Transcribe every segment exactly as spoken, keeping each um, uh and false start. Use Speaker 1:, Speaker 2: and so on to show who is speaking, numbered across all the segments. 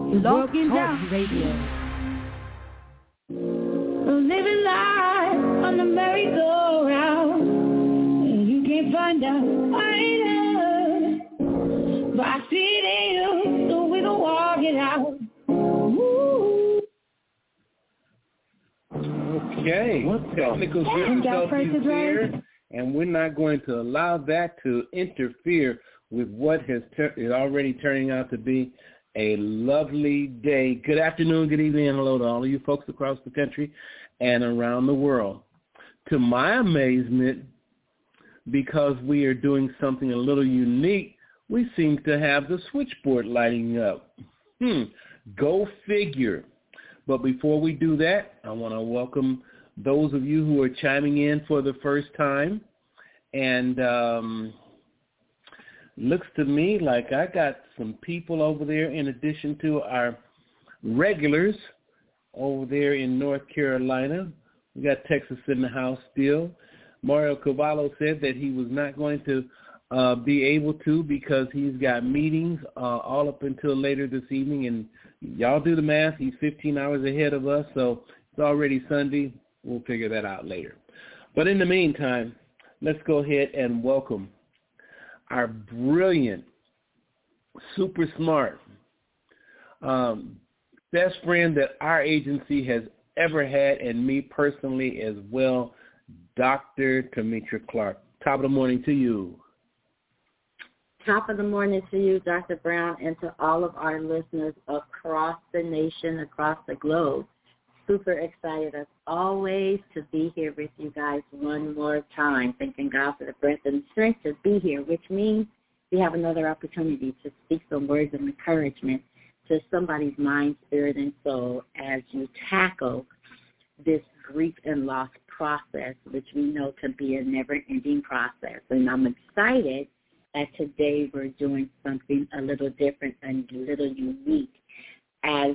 Speaker 1: Blog Talk Radio.
Speaker 2: Living life on the merry-go-round, and you can't find out why it is. But I see it in you, so we gon' walk it out. Ooh.
Speaker 3: Okay, technical difficulties here, and we're not going to allow that to interfere with what has ter- is already turning out to be a lovely day. Good afternoon, good evening, and hello to all of you folks across the country and around the world. To my amazement, because we are doing something a little unique, we seem to have the switchboard lighting up. Hmm, go figure. But before we do that, I want to welcome those of you who are chiming in for the first time. And um, looks to me like I got some people over there in addition to our regulars over there in North Carolina. We got Texas in the house still. Mario Cavallo said that he was not going to uh, be able to because he's got meetings uh, all up until later this evening. And y'all do the math. He's fifteen hours ahead of us, so it's already Sunday. We'll figure that out later. But in the meantime, let's go ahead and welcome our brilliant, super smart, um, best friend that our agency has ever had, and me personally as well, Doctor Tamitra Clark. Top of the morning to you.
Speaker 4: Top of the morning to you, Doctor Brown, and to all of our listeners across the nation, across the globe. Super excited, as always, to be here with you guys one more time. Thanking God for the breath and strength to be here, which means we have another opportunity to speak some words of encouragement to somebody's mind, spirit, and soul as you tackle this grief and loss process, which we know can be a never-ending process. And I'm excited that today we're doing something a little different and a little unique as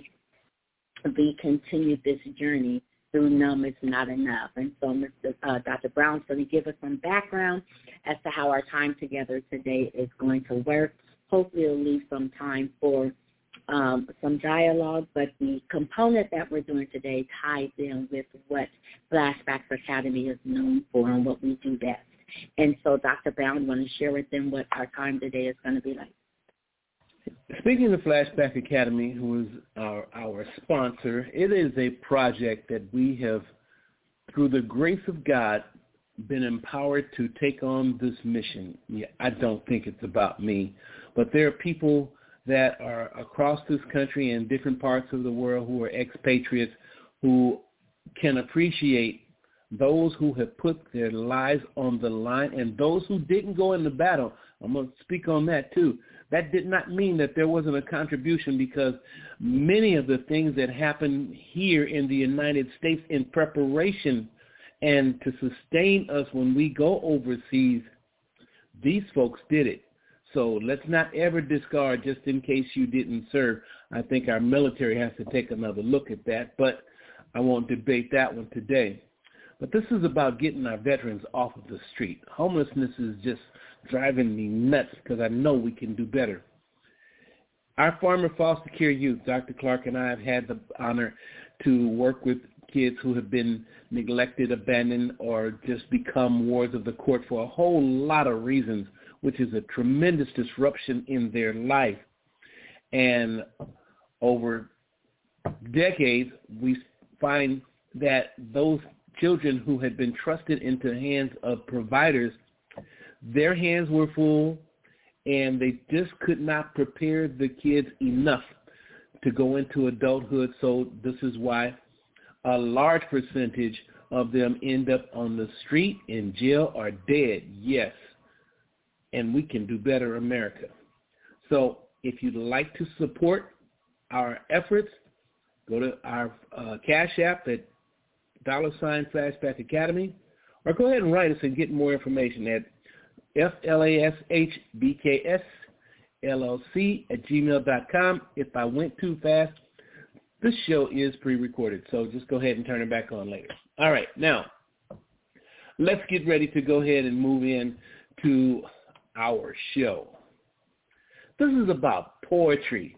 Speaker 4: we continue this journey through Numb Is Not Enough. And so Mister Uh, Doctor Brown's going to give us some background as to how our time together today is going to work. Hopefully it'll leave some time for um, some dialogue, but the component that we're doing today ties in with what Flashbacks Academy is known for and what we do best. And so Doctor Brown, I want to share with them what our time today is going to be like.
Speaker 3: Speaking of Flashback Academy, who is our, our sponsor, it is a project that we have, through the grace of God, been empowered to take on this mission. Yeah, I don't think it's about me, but there are people that are across this country and different parts of the world who are expatriates who can appreciate those who have put their lives on the line and those who didn't go into battle. I'm going to speak on that too. That did not mean that there wasn't a contribution, because many of the things that happen here in the United States in preparation and to sustain us when we go overseas, these folks did it. So let's not ever discard just in case you didn't serve. I think our military has to take another look at that, but I won't debate that one today. But this is about getting our veterans off of the street. Homelessness is just driving me nuts because I know we can do better. Our former foster care youth, Doctor Clark and I have had the honor to work with kids who have been neglected, abandoned, or just become wards of the court for a whole lot of reasons, which is a tremendous disruption in their life. And over decades, we find that those children who had been trusted into the hands of providers, their hands were full, and they just could not prepare the kids enough to go into adulthood. So this is why a large percentage of them end up on the street, in jail, or dead. Yes, and we can do better, America. So if you'd like to support our efforts, go to our uh, Cash App at dollar sign Flashback Academy, or go ahead and write us and get more information at F L A S H B K S L L C at gmail dot com. If I went too fast, this show is pre-recorded, so just go ahead and turn it back on later. All right, now, let's get ready to go ahead and move in to our show. This is about poetry,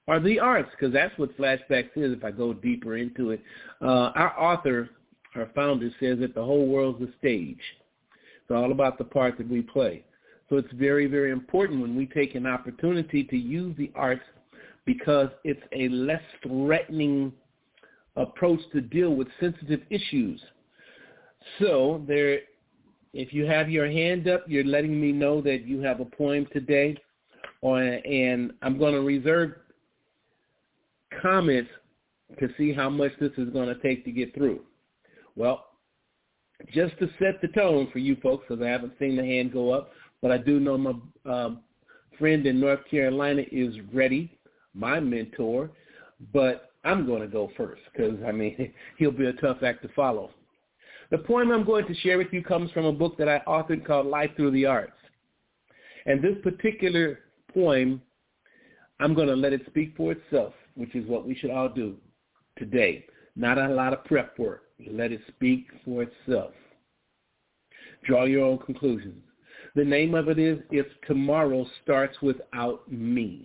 Speaker 3: are the arts, because that's what flashbacks is if I go deeper into it. Uh, our author, our founder, says that the whole world's a stage. It's all about the part that we play. So it's very, very important when we take an opportunity to use the arts because it's a less threatening approach to deal with sensitive issues. So there, if you have your hand up, you're letting me know that you have a poem today, or, and I'm going to reserve comments to see how much this is going to take to get through. Well, just to set the tone for you folks, because I haven't seen the hand go up, but I do know my um, friend in North Carolina is ready, my mentor, but I'm going to go first because, I mean, he'll be a tough act to follow. The poem I'm going to share with you comes from a book that I authored called Life Through the Arts. And this particular poem, I'm going to let it speak for itself, which is what we should all do today. Not a lot of prep work. Let it speak for itself. Draw your own conclusions. The name of it is If Tomorrow Starts Without Me.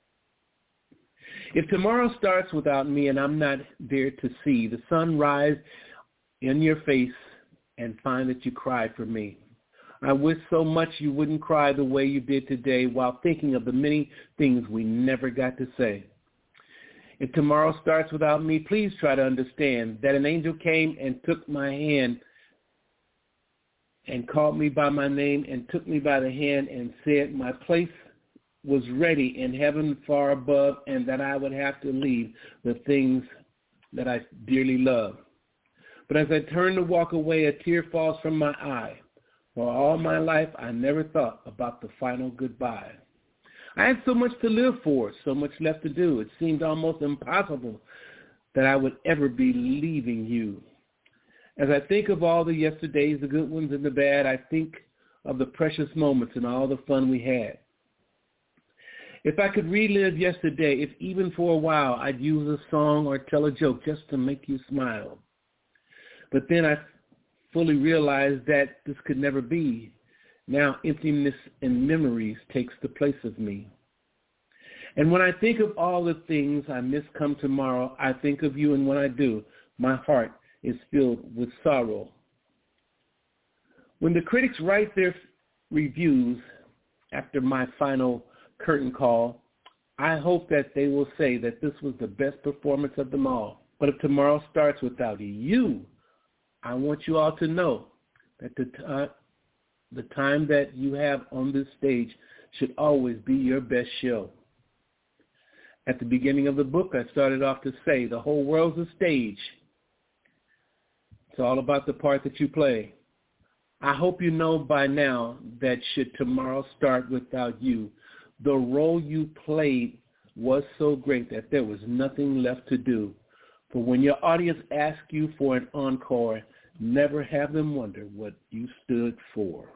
Speaker 3: If tomorrow starts without me and I'm not there to see the sun rise in your face and find that you cried for me, I wish so much you wouldn't cry the way you did today while thinking of the many things we never got to say. If tomorrow starts without me, please try to understand that an angel came and took my hand and called me by my name and took me by the hand and said my place was ready in heaven far above and that I would have to leave the things that I dearly love. But as I turn to walk away, a tear falls from my eye. For all my life, I never thought about the final goodbye. I had so much to live for, so much left to do. It seemed almost impossible that I would ever be leaving you. As I think of all the yesterdays, the good ones and the bad, I think of the precious moments and all the fun we had. If I could relive yesterday, if even for a while, I'd use a song or tell a joke just to make you smile. But then I fully realized that this could never be. Now emptiness and memories takes the place of me. And when I think of all the things I miss come tomorrow, I think of you, and when I do, my heart is filled with sorrow. When the critics write their reviews after my final curtain call, I hope that they will say that this was the best performance of them all. But if tomorrow starts without you, I want you all to know that the, t- the time that you have on this stage should always be your best show. At the beginning of the book, I started off to say the whole world's a stage. It's all about the part that you play. I hope you know by now that should tomorrow start without you, the role you played was so great that there was nothing left to do. For when your audience asks you for an encore, never have them wonder what you stood for.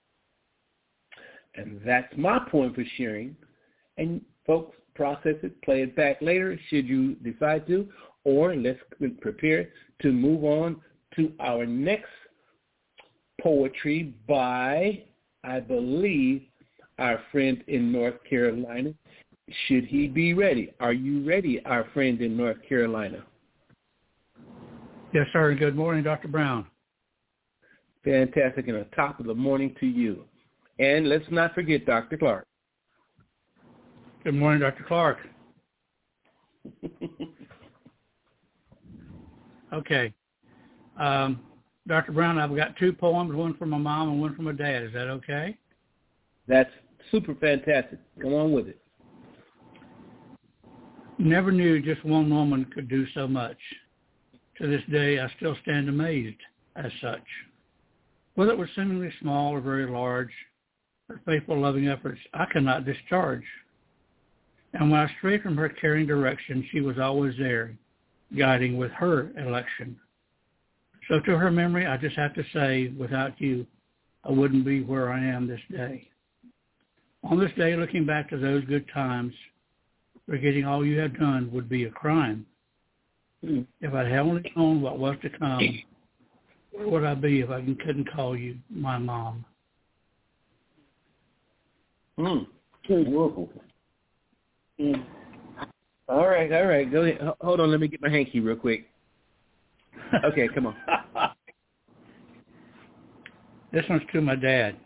Speaker 3: And that's my point for sharing. And folks, process it, play it back later should you decide to, or let's prepare to move on to our next poetry by, I believe, our friend in North Carolina. Should he be ready? Are you ready, our friend in North Carolina?
Speaker 5: Yes, sir. Good morning, Doctor Brown.
Speaker 3: Fantastic, and a top of the morning to you. And let's not forget Doctor Clark.
Speaker 5: Good morning, Doctor Clark. Okay. Um, Doctor Brown, I've got two poems, one from my mom and one from my dad. Is that okay?
Speaker 3: That's super fantastic. Come on with it.
Speaker 5: Never knew just one woman could do so much. To this day, I still stand amazed as such. Whether it was seemingly small or very large, her faithful, loving efforts I cannot discharge. And when I strayed from her caring direction, she was always there, guiding with her election. So to her memory, I just have to say, without you, I wouldn't be where I am this day. On this day, looking back to those good times, forgetting all you have done would be a crime. Mm. If I had only known what was to come, where would I be if I couldn't call you my mom?
Speaker 3: Mm. Whoa.
Speaker 4: Mm.
Speaker 3: right, all right. Go ahead. Hold on, let me get my hanky real quick. Okay, come on.
Speaker 5: This one's to my dad.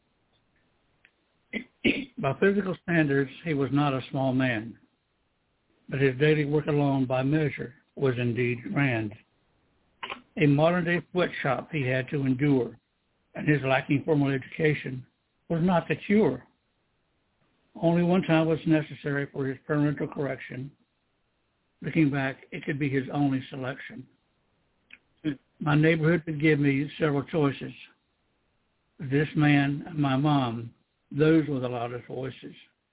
Speaker 5: By physical standards, he was not a small man, but his daily work alone by measure was indeed grand. A modern-day sweatshop he had to endure, and his lacking formal education was not the cure. Only one time was necessary for his parental correction. Looking back, it could be his only selection. My neighborhood could give me several choices. This man and my mom, those were the loudest voices.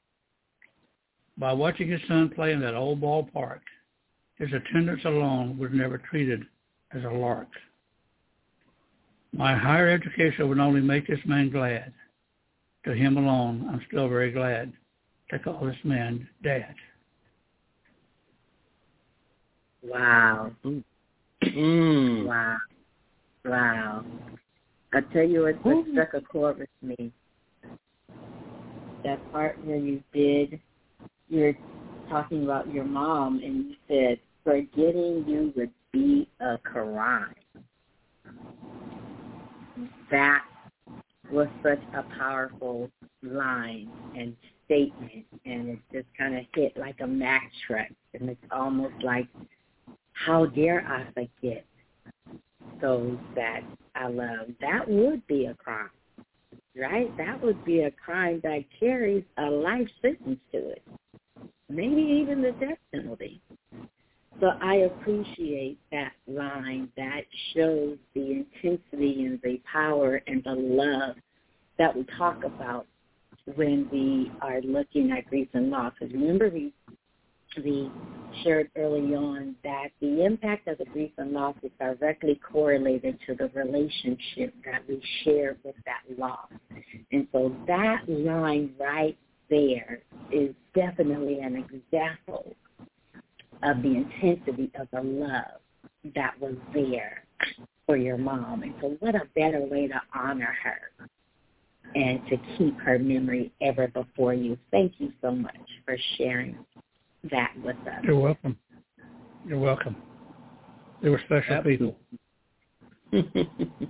Speaker 5: By watching his son play in that old ballpark, his attendance alone was never treated as a lark. My higher education would only make this man glad. To him alone, I'm still very glad to call this man Dad.
Speaker 4: Wow.
Speaker 3: Mm.
Speaker 4: Wow. Wow. I tell you what, what struck a chord with me. That part where you did, you were talking about your mom, and you said, forgetting you would be a crime. That was such a powerful line and statement, and it just kind of hit like a Mack truck, and it's almost like, how dare I forget those that I love? That would be a crime, right? That would be a crime that carries a life sentence to it, maybe even the death penalty. So I appreciate that line that shows the intensity and the power and the love that we talk about when we are looking at grief and loss. Because remember, we, we shared early on that the impact of the grief and loss is directly correlated to the relationship that we share with that loss. And so that line right there is definitely an example of the intensity of the love that was there for your mom. And so what a better way to honor her and to keep her memory ever before you. Thank you so much for sharing that with us.
Speaker 5: You're welcome. You're welcome. They were special
Speaker 3: Absolutely.
Speaker 5: people.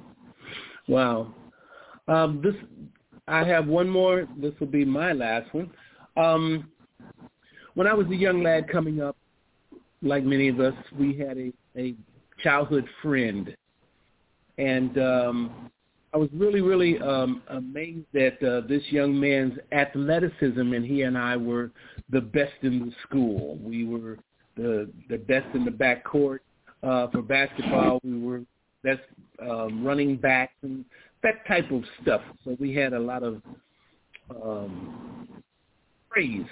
Speaker 3: Wow. Um, this, I have one more. This will be my last one. Um, when I was a young lad coming up, like many of us, we had a, a childhood friend. And um, I was really, really um, amazed at uh, this young man's athleticism, and he and I were the best in the school. We were the the best in the backcourt uh, for basketball. We were best um, running backs and that type of stuff. So we had a lot of um, praise.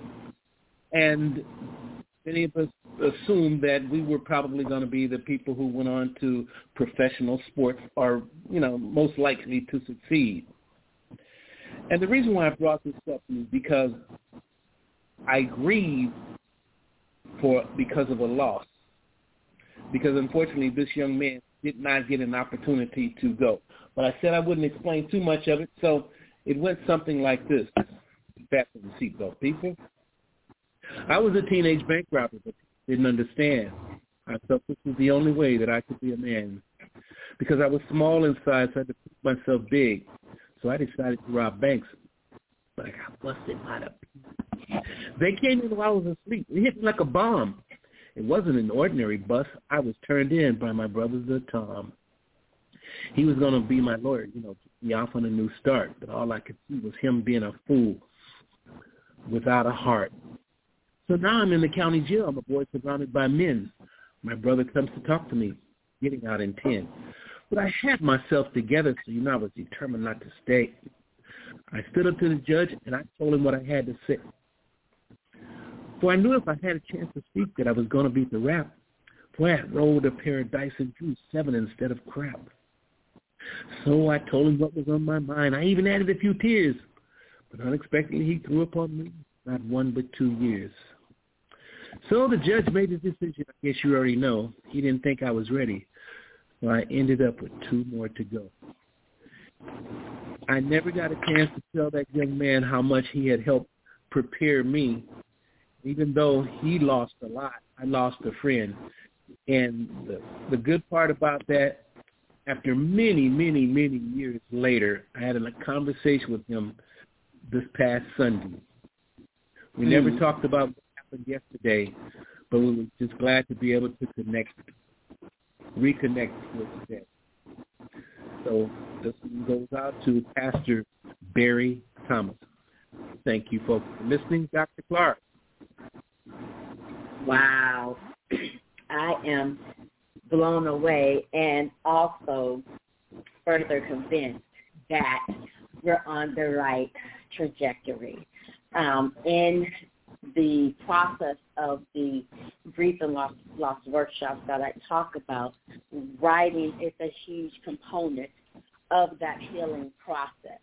Speaker 3: And many of us assumed that we were probably going to be the people who went on to professional sports or, you know, most likely to succeed. And the reason why I brought this up is because I grieve for because of a loss. Because unfortunately, this young man did not get an opportunity to go. But I said I wouldn't explain too much of it, so it went something like this. Back to the seatbelt, people. I was a teenage bank robber, but didn't understand. I felt this was the only way that I could be a man. Because I was small in size, I had to make myself big. So I decided to rob banks. But I got busted by the... They came in while I was asleep. It hit me like a bomb. It wasn't an ordinary bust. I was turned in by my brother, the Tom. He was going to be my lawyer, you know, get me off on a new start. But all I could see was him being a fool without a heart. So now I'm in the county jail. I'm a boy surrounded by men. My brother comes to talk to me, getting out in ten. But I had myself together, so you know I was determined not to stay. I stood up to the judge, and I told him what I had to say. For I knew if I had a chance to speak that I was going to beat the rap. For I had rolled a pair of dice and drew seven instead of crap. So I told him what was on my mind. I even added a few tears. But unexpectedly, he threw upon me not one but two years. So the judge made his decision. I guess you already know. He didn't think I was ready. So I ended up with two more to go. I never got a chance to tell that young man how much he had helped prepare me. Even though he lost a lot, I lost a friend. And the, the good part about that, after many, many, many years later, I had a conversation with him this past Sunday. We mm. never talked about what happened yesterday, but we were just glad to be able to connect, reconnect with that. So this one goes out to Pastor Barry Thomas. Thank you, folks, for listening. Doctor Clark.
Speaker 4: Wow. I am blown away and also further convinced that we're on the right trajectory. Um, in the process of the grief and loss, loss workshops that I talk about, writing is a huge component of that healing process.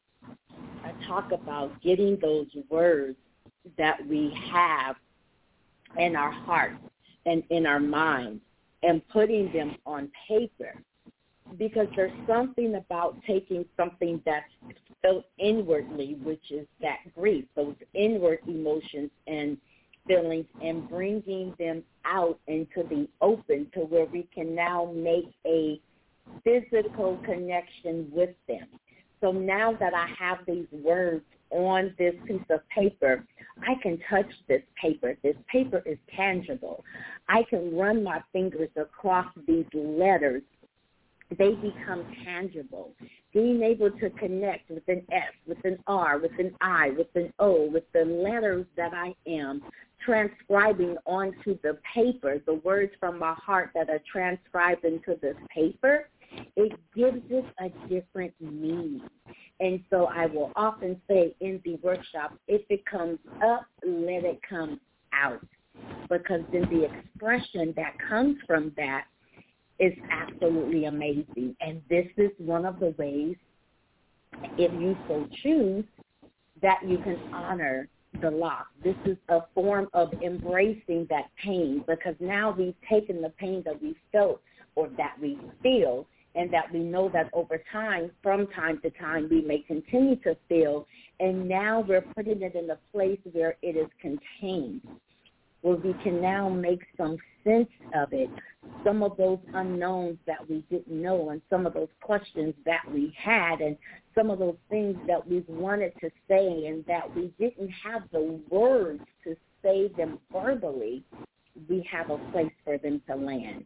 Speaker 4: I talk about getting those words that we have in our hearts and in our minds and putting them on paper, because there's something about taking something that's felt inwardly, which is that grief, those inward emotions and feelings, and bringing them out into the open to where we can now make a physical connection with them. So now that I have these words on this piece of paper, I can touch this paper. This paper is tangible. I can run my fingers across these letters. They become tangible. Being able to connect with an S, with an R, with an I, with an O, with the letters that I am transcribing onto the paper, the words from my heart that are transcribed into this paper, it gives it a different meaning. And so I will often say in the workshop, if it comes up, let it come out. Because then the expression that comes from that is absolutely amazing. And this is one of the ways, if you so choose, that you can honor the loss. This is a form of embracing that pain, because now we've taken the pain that we felt or that we feel, and that we know that over time, from time to time, we may continue to feel, and now we're putting it in a place where it is contained, where we can now make some sense of it, some of those unknowns that we didn't know, and some of those questions that we had, and some of those things that we wanted to say and that we didn't have the words to say them verbally. We have a place for them to land.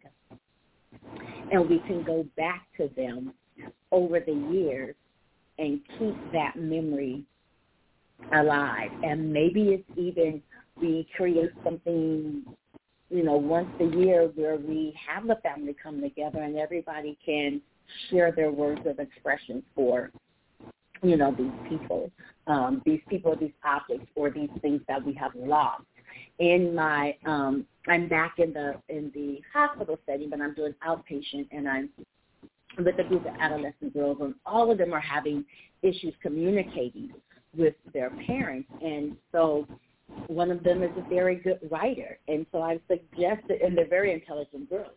Speaker 4: And we can go back to them over the years and keep that memory alive. And maybe it's even we create something, you know, once a year where we have the family come together and everybody can share their words of expression for, you know, these people, um, these people, these objects, or these things that we have lost. In my, um, I'm back in the in the hospital setting, but I'm doing outpatient, and I'm with a group of adolescent girls, and all of them are having issues communicating with their parents. And so one of them is a very good writer, and so I've suggested, and they're very intelligent girls,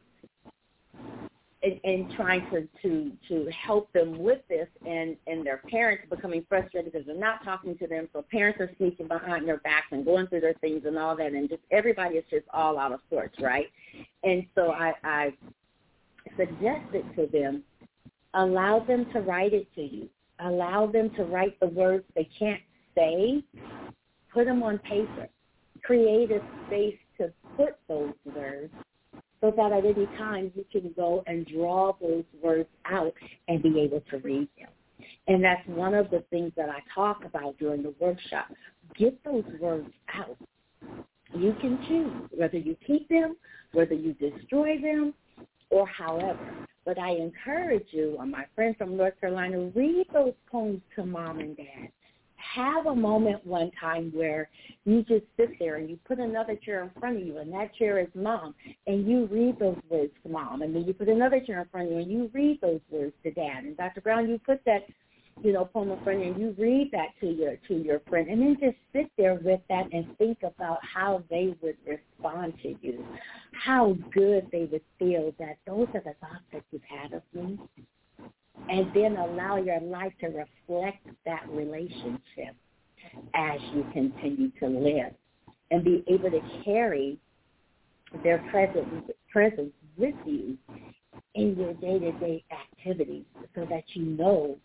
Speaker 4: and, and trying to, to, to help them with this, and, and their parents are becoming frustrated because they're not talking to them, so parents are sneaking behind their backs and going through their things and all that, and just everybody is just all out of sorts, right? And so I, I suggested to them, allow them to write it to you. Allow them to write the words they can't say. Put them on paper. Create a space to put those words so that at any time you can go and draw those words out and be able to read them. And that's one of the things that I talk about during the workshop. Get those words out. You can choose whether you keep them, whether you destroy them, or however. But I encourage you, or my friend from North Carolina, read those poems to mom and dad. Have a moment one time where you just sit there and you put another chair in front of you, and that chair is mom, and you read those words to mom. And then you put another chair in front of you, and you read those words to dad. And Doctor Brown, you put that, you know, poem in front of you, and you read that to your to your friend, and then just sit there with that and think about how they would respond to you, how good they would feel that those are the thoughts that you've had of me. And then allow your life to reflect that relationship as you continue to live. and be able to carry their presence, presence with you in your day-to-day activities so that you know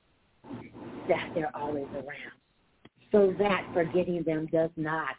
Speaker 4: that they're always around, so that forgetting them does not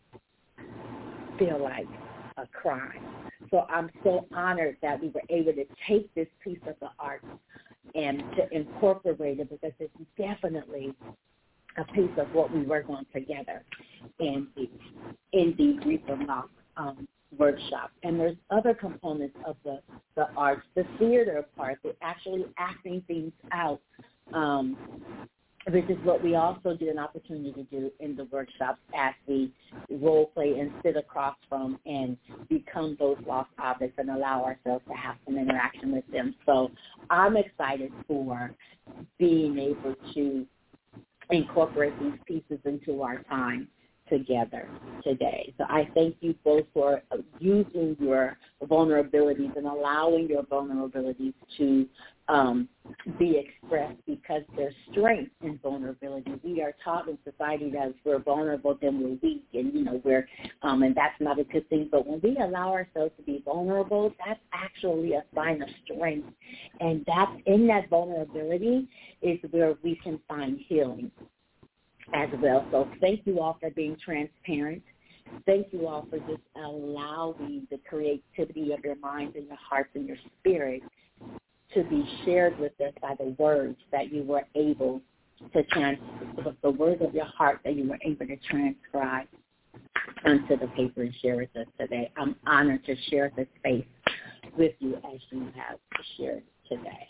Speaker 4: feel like a crime. So I'm so honored that we were able to take this piece of the art and to incorporate it, because it's definitely a piece of what we work on together in the, in the Grief and Loss um, workshop. And there's other components of the, the arts, the theater part, the actually acting things out, um, which is what we also get an opportunity to do in the workshops as we role play and sit across from and become those lost objects and allow ourselves to have some interaction with them. So I'm excited for being able to incorporate these pieces into our time together today. So I thank you both for using your vulnerabilities and allowing your vulnerabilities to um, be expressed, because there's strength in vulnerability. We are taught in society that if we're vulnerable, then we're weak, and you know we're, um, and that's not a good thing. But when we allow ourselves to be vulnerable, that's actually a sign of strength, and that's in that vulnerability is where we can find healing as well. So thank you all for being transparent. Thank you all for just allowing the creativity of your minds and your hearts and your spirit to be shared with us by the words that you were able to trans, the words of your heart that you were able to transcribe onto the paper and share with us today. I'm honored to share this space with you as you have shared today.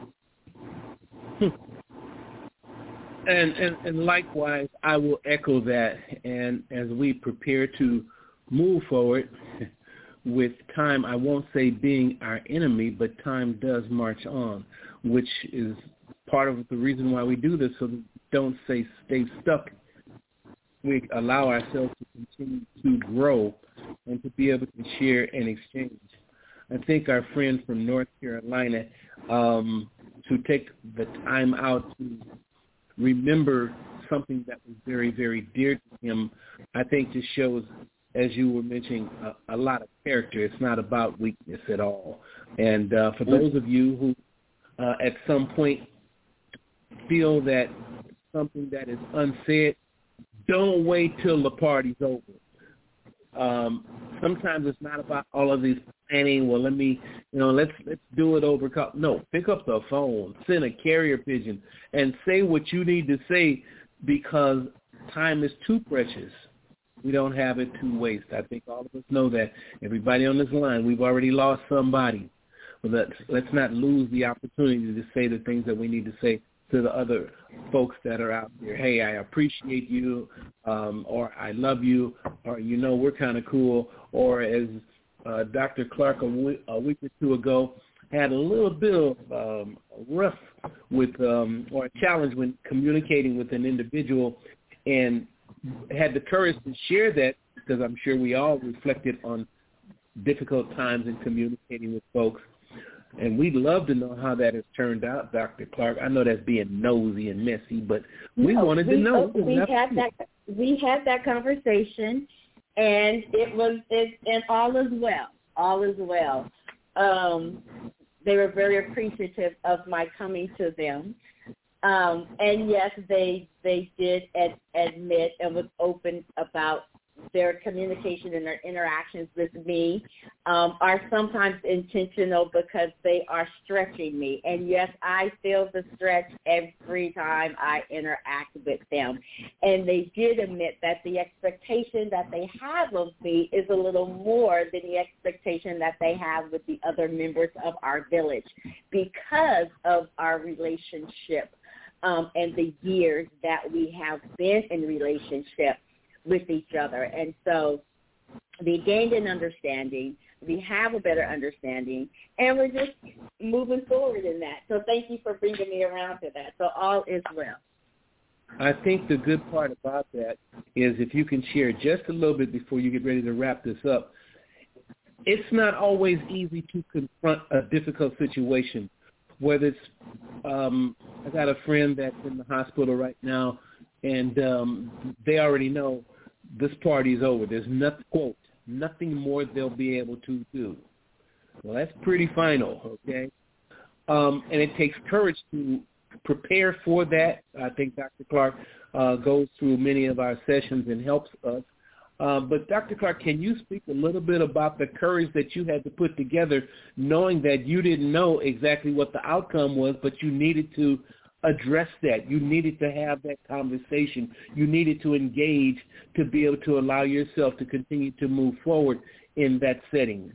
Speaker 3: Hmm. And, and and likewise, I will echo that. And as we prepare to move forward with time, I won't say being our enemy, but time does march on, which is part of the reason why we do this, so that we don't say stay stuck. We allow ourselves to continue to grow and to be able to share and exchange. I think our friend from North Carolina, um, to take the time out to remember something that was very, very dear to him, I think just shows, as you were mentioning, a, a lot of character. It's not about weakness at all. And uh, for those of you who uh, at some point feel that something that is unsaid, don't wait till the party's over. Um, sometimes it's not about all of these planning. Well, let me, you know, let's let's do it over. No, pick up the phone, send a carrier pigeon, and say what you need to say, because time is too precious. We don't have it to waste. I think all of us know that. Everybody on this line, we've already lost somebody. But let's let's not lose the opportunity to say the things that we need to say to the other folks that are out there. Hey, I appreciate you, um, or I love you, or, you know, we're kind of cool, or as uh, Doctor Clark a week, a week or two ago had a little bit of um, rough with, um, or a challenge when communicating with an individual, and had the courage to share that, because I'm sure we all reflected on difficult times in communicating with folks. And we'd love to know how that has turned out, Doctor Clark. I know that's being nosy and messy, but we
Speaker 4: no,
Speaker 3: wanted
Speaker 4: we,
Speaker 3: to know.
Speaker 4: We had that. We had that conversation, and it was it, and all is well. All is well. Um, they were very appreciative of my coming to them, um, and yes, they they did ad, admit and was open about their communication and their interactions with me um, are sometimes intentional, because they are stretching me. And yes, I feel the stretch every time I interact with them. And they did admit that the expectation that they have of me is a little more than the expectation that they have with the other members of our village, because of our relationship um, and the years that we have been in relationship with each other. And so we gained an understanding, we have a better understanding, and we're just moving forward in that. So thank you for bringing me around to that. So all is well.
Speaker 3: I think the good part about that is, if you can share just a little bit before you get ready to wrap this up, it's not always easy to confront a difficult situation, whether it's, um, I got a friend that's in the hospital right now, and um, they already know this party's over. There's nothing, quote, nothing more they'll be able to do. Well, that's pretty final, okay? Um, and it takes courage to prepare for that. I think Doctor Clark uh, goes through many of our sessions and helps us. Uh, but Doctor Clark, can you speak a little bit about the courage that you had to put together, knowing that you didn't know exactly what the outcome was, but you needed to address that. You needed to have that conversation. You needed to engage to be able to allow yourself to continue to move forward in that setting.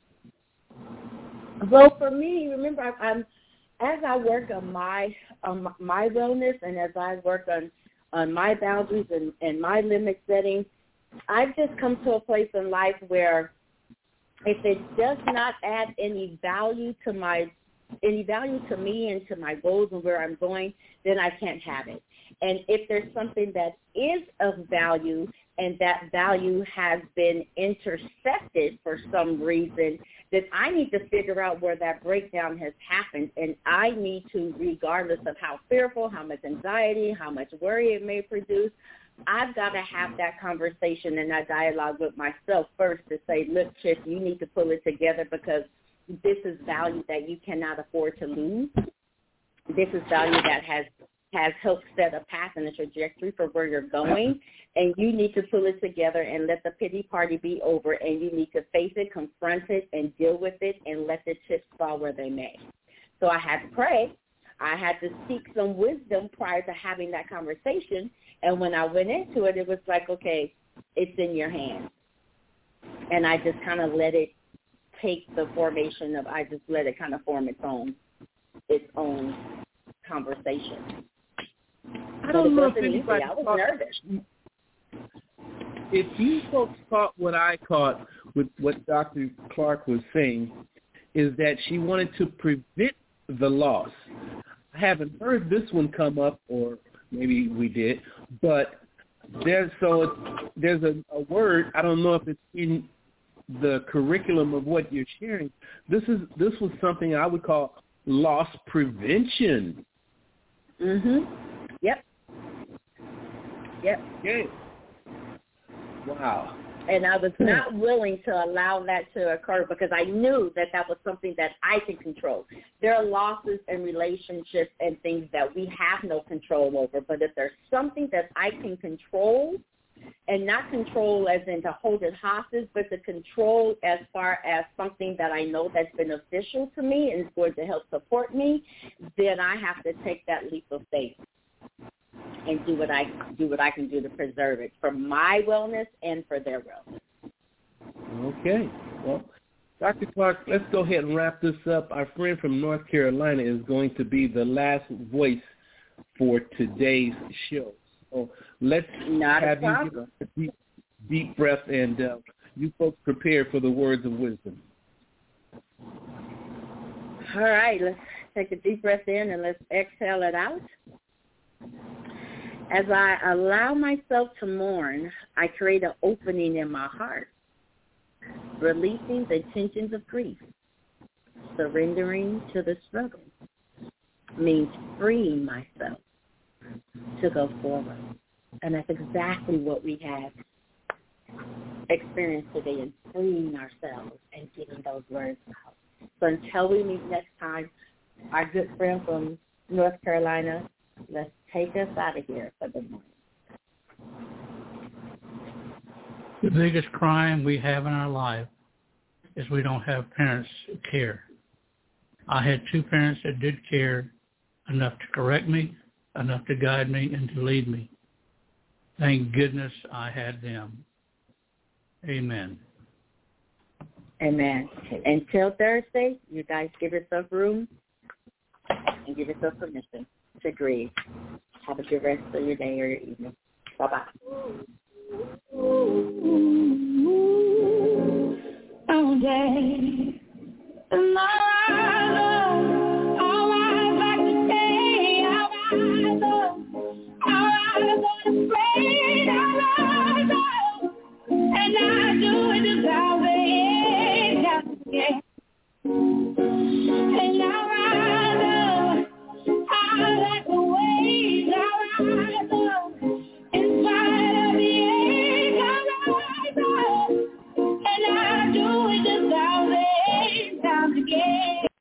Speaker 4: Well, for me, remember, I'm, as I work on my on my wellness and as I work on, on my boundaries and, and my limit setting, I've just come to a place in life where if it does not add any value to my any value to me and to my goals and where I'm going, then I can't have it. And if there's something that is of value and that value has been intercepted for some reason, then I need to figure out where that breakdown has happened. And I need to, regardless of how fearful, how much anxiety, how much worry it may produce, I've got to have that conversation and that dialogue with myself first to say, look, Trish, you need to pull it together because this is value that you cannot afford to lose. This is value that has has helped set a path and a trajectory for where you're going, and you need to pull it together and let the pity party be over, and you need to face it, confront it, and deal with it, and let the chips fall where they may. So I had to pray. I had to seek some wisdom prior to having that conversation, and when I went into it, it was like, okay, it's in your hands. And I just kind of let it take the formation of, I just let it kind of form its own, its own conversation.
Speaker 3: I don't know if
Speaker 4: easy.
Speaker 3: anybody
Speaker 4: I was
Speaker 3: caught,
Speaker 4: nervous.
Speaker 3: If you folks caught what I caught with what Doctor Clark was saying, is that she wanted to prevent the loss. I haven't heard this one come up, or maybe we did, but there's so there's a, a word, I don't know if it's in the curriculum of what you're sharing. This is this was something I would call loss prevention.
Speaker 4: Mhm. Yep. Yep.
Speaker 3: Okay. Wow.
Speaker 4: And I was not willing to allow that to occur because I knew that that was something that I can control. There are losses in relationships and things that we have no control over, but if there's something that I can control, and not control as in to hold it hostage, but to control as far as something that I know that's beneficial to me and is going to help support me, then I have to take that leap of faith and do what I do what I can do to preserve it for my wellness and for their wellness.
Speaker 3: Okay. Well, Doctor Clark, let's go ahead and wrap this up. Our friend from North Carolina is going to be the last voice for today's show. So let's
Speaker 4: Not
Speaker 3: have
Speaker 4: a
Speaker 3: you
Speaker 4: problem.
Speaker 3: give a deep, deep breath, and uh, you folks prepare for the words of wisdom.
Speaker 4: All right, let's take a deep breath in and let's exhale it out. As I allow myself to mourn, I create an opening in my heart, releasing the tensions of grief. Surrendering to the struggle means freeing myself to go forward. And that's exactly what we have experienced today, in freeing ourselves and getting those words out. So until we meet next time, our good friend from North Carolina, let's take us out of here for the morning.
Speaker 5: The biggest crime we have in our life is we don't have parents who care. I had two parents that did care enough to correct me, enough to guide me, and to lead me. Thank goodness I had them. Amen.
Speaker 4: Amen. Until Thursday, you guys give yourself room and give yourself permission to grieve. Have a good rest of your day or your evening. Bye-bye.
Speaker 2: Oh, day. And I rise up, I rise like the day. I rise up, I rise unafraid. I rise up, and I do it to salvation. Yeah. And I rise up, I like the waves. I rise up, in spite of the age. yeah.